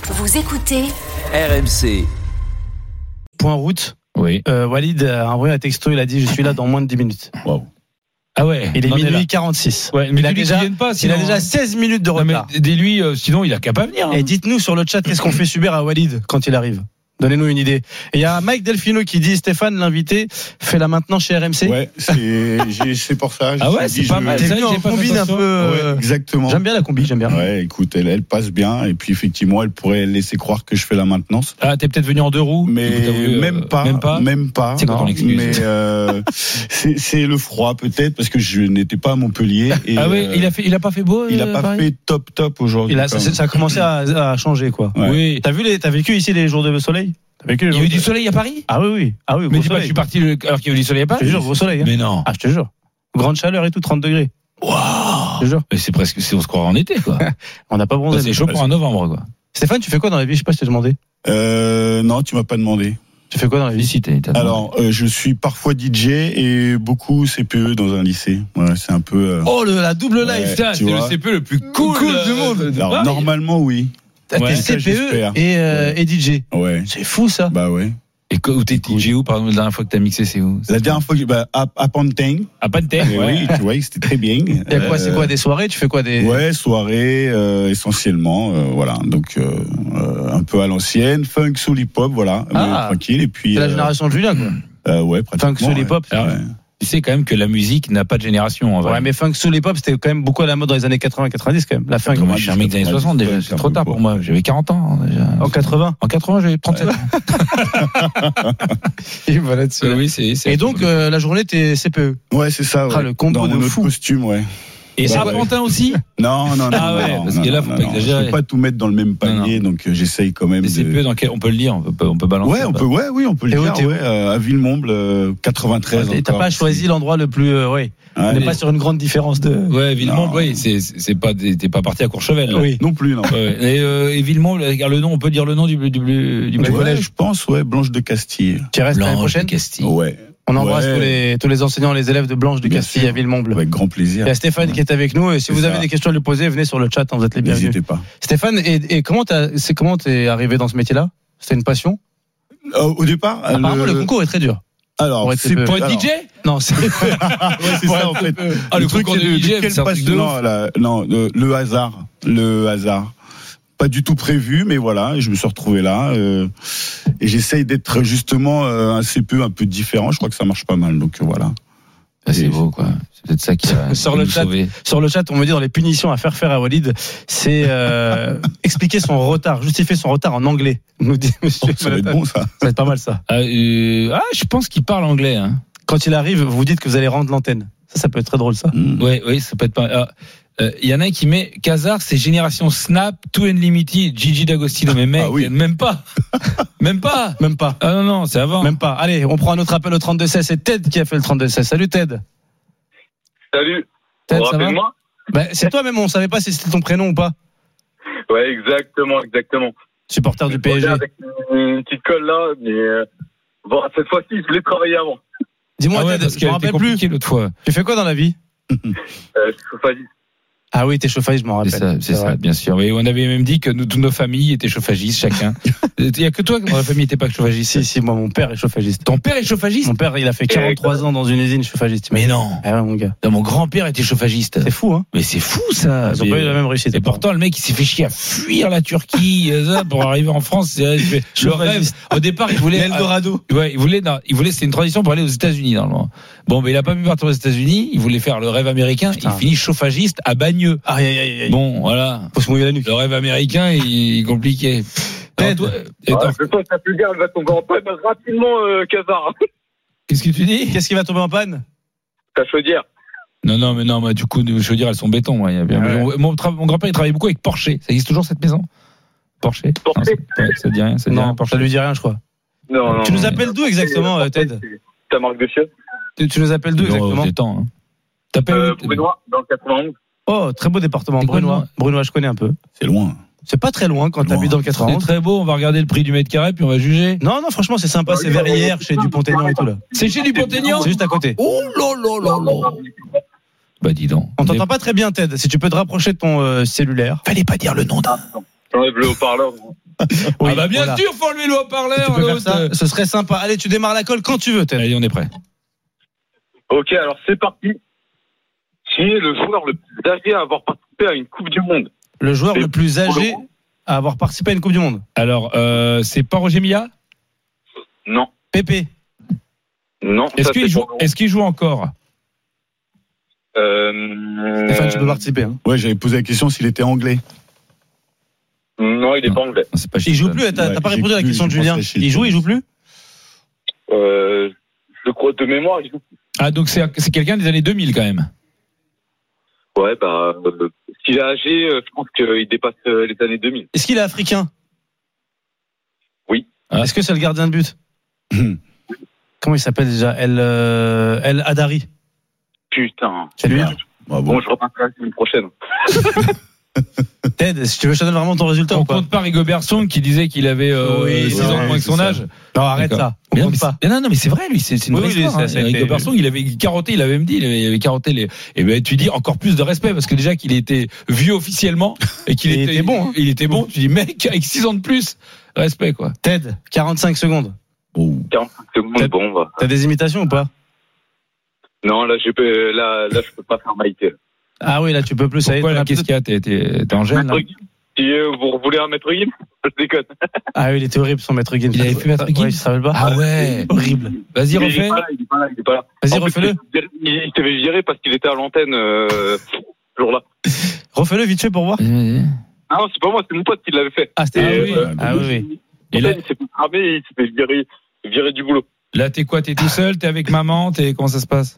Vous écoutez RMC. Point route. Oui. Walid a envoyé un texto, il a dit je suis là dans moins de 10 minutes. Wow. Ah ouais. Il est on en minuit là. 46. Ouais, mais il a dis-lui déjà, qu'il vienne pas, il sinon, a déjà 16 minutes de Non, retard. mais dis-lui, sinon il a qu'à pas venir. Et dites-nous sur le chat qu'est-ce qu'on fait subir à Walid quand il arrive. Donnez-nous une idée. Et il y a Mike Delfino qui dit Stéphane, l'invité, fait là maintenant chez RMC. Ouais, c'est pour ça. Ah ouais, c'est pas mal. T'es C'est vrai venu que en j'ai pas fait combine un attention. peu. Ouais, exactement. J'aime bien la combi, j'aime bien. Ouais, écoute, elle passe bien. Et puis effectivement, elle pourrait laisser croire que je fais la maintenance. Ah, t'es peut-être venu en deux roues. Mais Du coup, t'as voulu, même pas. C'est quoi ton excuse? Mais c'est le froid peut-être parce que je n'étais pas à Montpellier. Et, Ah oui, il a pas fait beau. il a pas Paris fait top aujourd'hui. Ça a commencé à changer quoi. Ouais. Oui. T'as vécu ici les jours de soleil? T'as vécu les Il y jours a eu de- du soleil à Paris. Ah oui. Mais gros dis pas que je soleil. suis parti alors qu'il y avait du soleil à Je Paris. te jure, gros soleil. Hein. Mais non. Ah, je te jure. Grande chaleur et tout, 30 degrés. Waouh. Je te jure. Mais c'est presque, on se croirait en été quoi. On n'a pas bronzé. C'est chaud pour un novembre quoi. Stéphane, tu fais quoi dans la vie? Je sais pas si je t'ai demandé. Non, tu m'as pas demandé. Tu fais quoi dans la vie? Félicité. Alors, je suis parfois DJ et beaucoup CPE dans un lycée. Ouais, c'est un peu. Oh, la double Ouais. life. Putain, tu c'est le vois. CPE le plus cool du monde. Alors, normalement, oui. T'es Ouais, CPE j'espère. et DJ. Ouais. C'est fou ça. Bah ouais. Et où t'es DJ où par exemple la dernière fois que t'as mixé c'est où? La dernière fois, à Pantin. À Pantin. Oui, tu vois, c'était très bien. Il y a quoi? C'est quoi des soirées? Tu fais quoi des? Ouais, soirée essentiellement, voilà. Donc un peu à l'ancienne, funk, soul, hip hop, voilà, Ah. tranquille. Et puis C'est la génération de Julien quoi. ouais, pratiquement. Funk, soul, hip hop. Alors, Ouais. Tu sais quand même que la musique n'a pas de génération en vrai. Ouais, mais funk, soul, hip hop, c'était quand même beaucoup à la mode dans les années 80-90 quand même. La funk. Moi, je suis un mec des années 60 déjà, c'est trop tard pour moi. J'avais 40 ans déjà. En 80. En 80, j'avais 37 ans. Et voilà dessus. Oui, c'est. Et donc la journée t'es CPE. Ouais, c'est ça. Ouais. Ah, le combo dans de mon autre fou. costume, ouais. Et Bah, à ouais. Pantin aussi. Non. Ah ouais, parce que là, faut pas exagérer. Je peux pas tout mettre dans le même panier, donc j'essaye quand même. Les CPE dans quel on peut le dire, on peut balancer. Ouais, on peut, oui, on peut le Et où dire. t'es où Ouais, à Villemomble, 93. T'as encore. pas choisi l'endroit le plus. Ouais. On n'est mais- pas sur une grande différence de. Ouais, Villemomble, Non. oui, c'est pas, t'es pas parti à Courchevel. Là. Oui. Non plus, non. Ouais. Et Villemomble, regarde le nom, on peut dire le nom du Ouais, collège. je pense, ouais, Blanche de Castille. Tu restes l'année Blanche prochaine. de Castille. Ouais. On embrasse Ouais. tous les enseignants, les élèves de Blanche de Bien Castille sûr. à Villemomble. Avec grand plaisir. Il y a Stéphane qui est avec nous et si C'est vous ça. avez des questions à lui poser, venez sur le chat, hein, vous êtes les bienvenus. N'hésitez pas. Stéphane, et comment t'es arrivé dans ce métier-là? C'était une passion? Au départ, Apparemment, le concours est très dur. alors, pour être c'est CPE. Pour être alors, DJ? Non, c'est. ouais, c'est ça, en fait. Ah, le truc, concours c'est de DJ, quelle c'est un truc de passion, ouf. non, le hasard. Le hasard. Pas du tout prévu, mais voilà, je me suis retrouvé là. Et j'essaye d'être justement un CPE un peu différent. Je crois que ça marche pas mal, donc voilà. Ah, c'est beau, quoi. C'est peut-être ça qui va Sur le nous chat. sauver. Sur le chat, on me dit dans les punitions à faire à Walid, c'est expliquer son retard, justifier son retard en anglais. Nous dit monsieur. Ça va être bon, ça. Ça va être pas mal ça. Je pense qu'il parle anglais, hein. Quand il arrive, vous dites que vous allez rendre l'antenne. Ça peut être très drôle ça. Oui, ça peut être pas. Il y en a un qui met Kazar, c'est génération Snap, Two Unlimited, Gigi D'Agostino. Mais mec, Ah oui. même pas. Même pas. Même pas. Ah non, c'est avant. Même pas. Allez, on prend un autre appel au 32-16. C'est Ted qui a fait le 32-16. Salut Ted. Salut. Ted, Vous ça va? rappelez-moi C'est toi même, on savait pas si c'était ton prénom ou pas. Ouais, exactement. Supporter du PSG. Avec une petite colle là, mais bon, cette fois-ci, je voulais travailler avant. Dis-moi Ah ouais, Ted, parce je me qu'elle était rappelle plus. compliquée l'autre fois. Tu fais quoi dans la vie? Je suis chauffagiste. Ah oui, t'es chauffagiste, je m'en rappelle. C'est ça, vrai. bien sûr. Oui, on avait même dit que toutes nos familles étaient chauffagistes, chacun. Il y a que toi que dans la famille n'était pas chauffagiste. Si, moi, mon père est chauffagiste. Ton père est chauffagiste? Mon père, il a fait 43 ans dans une usine chauffagiste. Mais non. Ah ouais, mon gars. Non, mon grand-père était chauffagiste. C'est fou, hein. Mais c'est fou, ça. Ils ont pas eu la même réussite. Et pourtant, le mec, il s'est fait chier à fuir la Turquie pour arriver en France. Le rêve. Chauffagiste. Au départ, il voulait. L'Eldorado. Ouais, il voulait. C'est une transition pour aller aux États-Unis, normalement. Bon, mais il a pas pu partir aux États-Unis. Il voulait faire le rêve américain. Putain. Il finit chauffagiste à Bagneux. Aïe, aïe, aïe, aïe. Bon, voilà. Faut se mouiller la nuque. Le rêve américain, il est compliqué. Ted. Je pense que ta plus elle va tomber en panne rapidement, Kazar. Qu'est-ce que tu dis? Qu'est-ce qui va tomber en panne? Ta chaudière. Non, mais moi, du coup, je veux dire, elles sont béton. Moi. Mon grand-père, il travaillait beaucoup avec Porsche. Ça existe toujours, cette maison? Porsche? Porsche. Non, ça dit rien, ça dit rien, Non, Porsche. ça lui dit rien, je crois. Non. Tu nous appelles d'où exactement, Ted? Ta marque de chien. Tu nous appelles d'où exactement? C'est temps, hein. T'appelles Brunois, dans le 91. Oh, très beau département, C'est quoi, Brunois. Brunois, je connais un peu. C'est loin. C'est pas très loin quand t'habites dans le C'est 91. très beau, on va regarder le prix du mètre carré, puis on va juger. Non, franchement, c'est sympa. C'est Verrières, chez Dupont-Aignan et tout là. C'est chez Dupont-Aignan? C'est juste à côté. Oh là. Bah, dis donc. On t'entend pas très bien, Ted. Si tu peux te rapprocher de ton cellulaire. Fallait pas dire le nom d'un. J'enlève le haut-parleur. Oui, Ah bah bien voilà. sûr, faut enlever le haut-parleur. Tu peux faire l'autre. ça, ce serait sympa. Allez, tu démarres la colle quand tu veux, Ted. Allez, on est prêt. Ok, alors c'est parti. Qui est le joueur le plus âgé à avoir participé à une Coupe du Monde? Le joueur C'est le plus âgé pour à avoir participé à une Coupe du Monde. Alors, c'est pas Roger Milla? Non. Pépé. Non. Est-ce ça, qu'il c'est joue, pour- est-ce qu'il joue encore? Stéphane, tu peux participer. Hein. Ouais, j'avais posé la question s'il était anglais. Non, il est Non. pas anglais. Non, c'est pas Il joue Chilton. plus, t'as Ouais, pas j'ai répondu à la plus, question de j'ai pensé Julien. à Chilton. Il joue plus Je crois de mémoire, il joue. Ah, donc c'est quelqu'un des années 2000 quand même. Ouais, s'il est âgé, je pense qu'il dépasse les années 2000. Est-ce qu'il est africain? Oui. Ah. Est-ce que c'est le gardien de but? Comment il s'appelle déjà? El Hadari. Putain. C'est lui? Bon. Bon, je repasserai la semaine prochaine. Ted, si tu veux, je te donne vraiment ton résultat On ou pas? compte pas Rigobert Song qui disait qu'il avait Oui, 6 c'est ans de vrai, moins que c'est son ça. âge. Non, arrête D'accord. ça. On Mais non, compte pas. non, mais c'est vrai, lui, c'est une Oui, vraie oui, histoire. ça a été- Rigobert Song, il avait carotté, il avait même dit, il avait carotté les. Et ben, tu dis encore plus de respect parce que déjà qu'il était vieux officiellement et qu'il Il était bon, hein. Il était bon. Tu dis, mec, avec 6 ans de plus, respect, quoi. Ted, 45 secondes. Oh. 45 secondes, Peut-être- bon, va. T'as des imitations ou pas? Non, là, je peux pas faire Maïté. Ah oui, là, tu peux plus. Ça y est, Pourquoi, t'en là, as qu'est-ce plus. qu'il y a? T'es en gêne, là? Maître Guim, si vous voulez un Maître Guim, je déconne. Ah oui, il était horrible, son maître Guim. Il avait fait Maître Guim Ouais, ça va pas? Ah ouais. Horrible. Vas-y, Il est refais. pas là, il est pas là. Vas-y, En plus, refais-le. Il s'est fait virer parce qu'il était à l'antenne ce jour-là. Refais-le vite fait pour voir. Ah non, c'est pas moi, c'est mon pote qui l'avait fait. Ah, c'était Ah lui. oui. Ah oui. Et là- Il s'est fait cramer et il s'est fait virer du boulot. Là, t'es quoi? T'es tout seul? T'es avec maman? Comment ça se passe?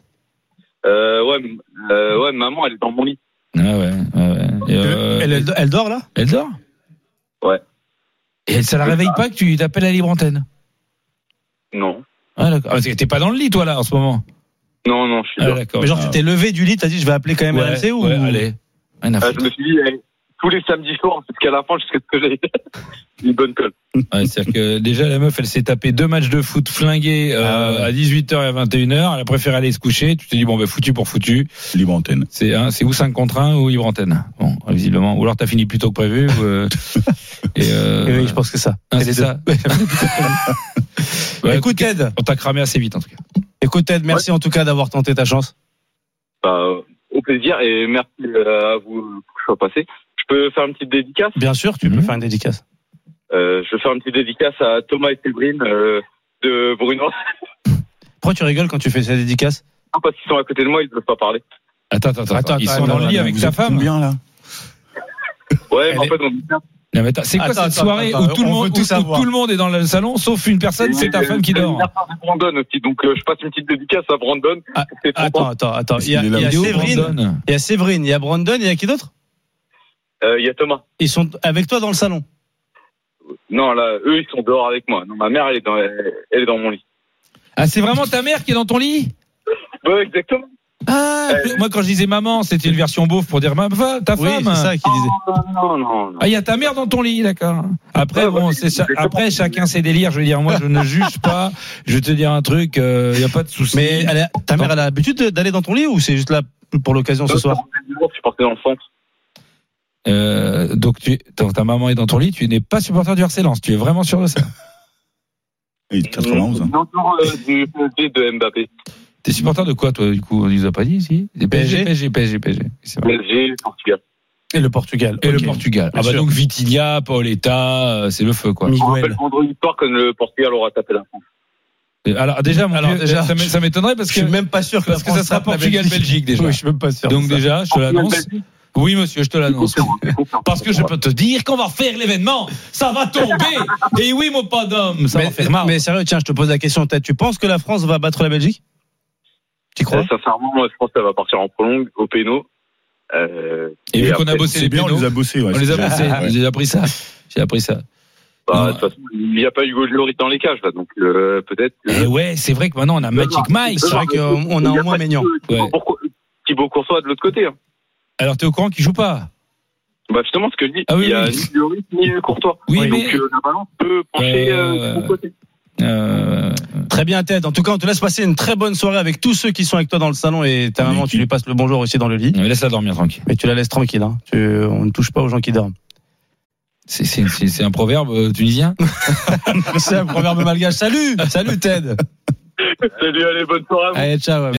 Ouais, maman, elle est dans mon lit. Ah ouais. Et, Elle dort là? elle dort? Ouais. Et ça la réveille pas que tu t'appelles à libre antenne? Non. Ah d'accord. Ah, t'es pas dans le lit toi là en ce moment? Non, je suis Ah là. d'accord. Mais genre, tu t'es levé du lit, t'as dit je vais appeler quand même Ouais, RMC ou? ouais, allez. Rien à Je foutre. me suis dit, tous les samedis soirs, jusqu'à la fin, jusqu'à ce que j'ai une bonne colle. Ouais, c'est-à-dire que déjà la meuf elle s'est tapé 2 matchs de foot flingués à 18h et à 21h. Elle a préféré aller se coucher. Tu te dis bon ben foutu pour foutu. Libre antenne. C'est ou 5 contre 1 ou libre antenne. Bon visiblement. Ou alors t'as fini plus tôt que prévu. Oui, je pense que ça. Ah, c'est ça. Ouais, Écoute Ted, on t'a cramé assez vite en tout cas. merci en tout cas d'avoir tenté ta chance. Au plaisir et merci à vous que je sois passé. Je peux faire une petite dédicace? Bien sûr, tu peux faire une dédicace. Je vais faire une petite dédicace à Thomas et Séverine de Bruno. Pourquoi tu rigoles quand tu fais cette dédicace? Non, parce qu'ils sont à côté de moi, ils ne peuvent pas parler. Attends. Ils sont dans le lit avec Vous ta êtes femme? Combien là? Ouais, Elle mais en est- fait, on dit bien. Non, mais attends, c'est quoi Attends, cette soirée où tout le on monde veut tout savoir. où tout le monde est dans le salon sauf une personne, c'est ta femme qui dort. l'anniversaire de Brandon aussi, donc je passe une petite dédicace à Brandon. Ah, C'est trop Attends. Est-ce Il y a, qu'il est là il y a aussi, Séverine, Brandon. il y a Séverine, il y a Brandon, il y a qui d'autre? Il y a Thomas. Ils sont avec toi dans le salon. Non, là, eux, ils sont dehors avec moi. Non, ma mère, elle est dans mon lit. Ah, c'est vraiment ta mère qui est dans ton lit? Ouais, exactement. Ah, moi quand je disais maman, c'était une version beauf pour dire ta Oui, femme. c'est ça qu'il disait. Non. Ah, il y a ta mère dans ton lit, d'accord. Après, Ouais, bon, ouais, c'est ça. c'est Après, chacun ses délires. Je veux dire, moi, je ne juge pas. Je vais te dire un truc, il y a pas de souci. Mais ta mère, elle a l'habitude d'aller dans ton lit ou c'est juste là pour l'occasion ce soir? Je suis parti dans le centre. Donc ta maman est dans ton lit. Tu n'es pas supporter du RC Lens. Tu es vraiment sûr de ça? Et 91. Hein. Non, toujours du PSG de Mbappé. T'es supporter de quoi, toi, du coup? On nous a pas dit ici. Des PSG. C'est vrai. PSG, Portugal. Et le Portugal. Et Ok. le Portugal. Bien Ah bah sûr. donc Vitinha, Paoletta, c'est le feu, quoi. Je me rappelle Miguel. vendredi soir quand le Portugal aura tapé la France. Alors déjà, ça m'étonnerait parce Je que suis même pas sûr que parce que ça sera Portugal-Belgique déjà. Oui, je suis même pas sûr. Donc déjà, je te l'annonce. Oui, monsieur, je te l'annonce. Parce que je peux te dire qu'on va faire l'événement. Ça va tomber. Et oui, mon pas d'homme, ça va faire mal. Mais sérieux, tiens, je te pose la question. Tu penses que la France va battre la Belgique? Tu crois? Sincèrement, moi, je pense qu'elle va partir en prolongue, au péno. Et vu qu'on a après, bossé C'est les bien, on pénaux, les a bossés. Ouais, on les a c'est bossés. bien. J'ai appris ça. J'ai appris ça. de toute façon, il n'y a pas Hugo Lloris dans les cages, là, donc peut-être. Et ouais, c'est vrai que maintenant on a Magic Mike. C'est vrai qu'on a au moins Maignan. Thibaut Courtois de l'autre côté. Hein. Alors t'es au courant qu'il joue pas? Bah justement, ce que je dis, Ah oui, il y a oui. ni Lloris ni Courtois. Oui, donc mais la balance peut pencher de mon côté. Très bien, Ted. En tout cas, on te laisse passer une très bonne soirée avec tous ceux qui sont avec toi dans le salon et ta maman, tu lui passes le bonjour aussi dans le lit. laisse-la dormir tranquille. Mais tu la laisses tranquille. Hein. On ne touche pas aux gens qui dorment. C'est un proverbe tunisien. C'est un proverbe malgache. Salut Ted. Salut, allez, bonne soirée à vous. Allez, ciao.